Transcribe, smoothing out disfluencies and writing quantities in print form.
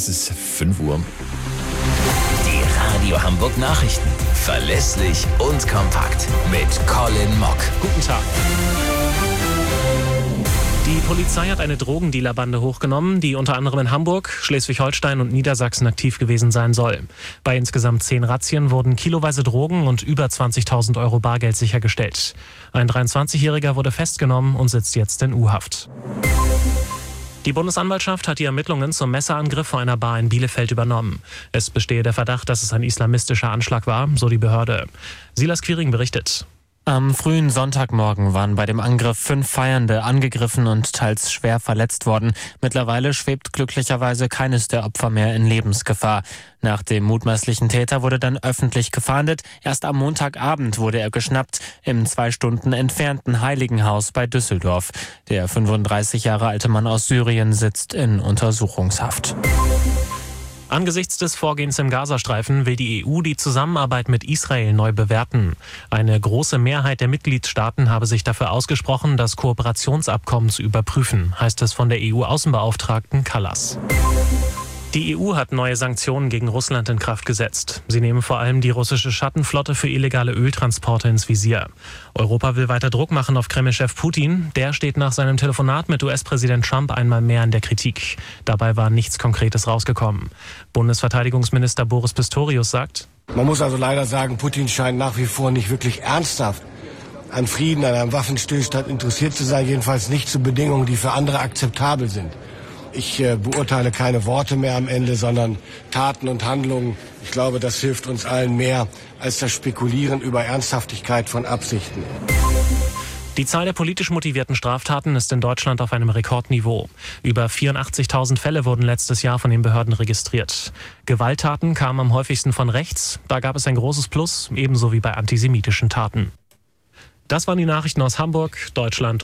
Es ist 5 Uhr. Die Radio Hamburg Nachrichten. Verlässlich und kompakt. Mit Colin Mock. Guten Tag. Die Polizei hat eine Drogendealerbande hochgenommen, die unter anderem in Hamburg, Schleswig-Holstein und Niedersachsen aktiv gewesen sein soll. Bei insgesamt 10 Razzien wurden kiloweise Drogen und über 20.000 Euro Bargeld sichergestellt. Ein 23-Jähriger wurde festgenommen und sitzt jetzt in U-Haft. Die Bundesanwaltschaft hat die Ermittlungen zum Messerangriff vor einer Bar in Bielefeld übernommen. Es bestehe der Verdacht, dass es ein islamistischer Anschlag war, so die Behörde. Silas Quiring berichtet. Am frühen Sonntagmorgen waren bei dem Angriff 5 Feiernde angegriffen und teils schwer verletzt worden. Mittlerweile schwebt glücklicherweise keines der Opfer mehr in Lebensgefahr. Nach dem mutmaßlichen Täter wurde dann öffentlich gefahndet. Erst am Montagabend wurde er geschnappt im 2 Stunden entfernten Heiligenhaus bei Düsseldorf. Der 35 Jahre alte Mann aus Syrien sitzt in Untersuchungshaft. Angesichts des Vorgehens im Gazastreifen will die EU die Zusammenarbeit mit Israel neu bewerten. Eine große Mehrheit der Mitgliedstaaten habe sich dafür ausgesprochen, das Kooperationsabkommen zu überprüfen, heißt es von der EU-Außenbeauftragten Kallas. Die EU hat neue Sanktionen gegen Russland in Kraft gesetzt. Sie nehmen vor allem die russische Schattenflotte für illegale Öltransporte ins Visier. Europa will weiter Druck machen auf Kreml-Chef Putin. Der steht nach seinem Telefonat mit US-Präsident Trump einmal mehr in der Kritik. Dabei war nichts Konkretes rausgekommen. Bundesverteidigungsminister Boris Pistorius sagt: Man muss also leider sagen, Putin scheint nach wie vor nicht wirklich ernsthaft an Frieden, an einem Waffenstillstand interessiert zu sein. Jedenfalls nicht zu Bedingungen, die für andere akzeptabel sind. Ich beurteile keine Worte mehr am Ende, sondern Taten und Handlungen. Ich glaube, das hilft uns allen mehr als das Spekulieren über Ernsthaftigkeit von Absichten. Die Zahl der politisch motivierten Straftaten ist in Deutschland auf einem Rekordniveau. Über 84.000 Fälle wurden letztes Jahr von den Behörden registriert. Gewalttaten kamen am häufigsten von rechts. Da gab es ein großes Plus, ebenso wie bei antisemitischen Taten. Das waren die Nachrichten aus Hamburg, Deutschland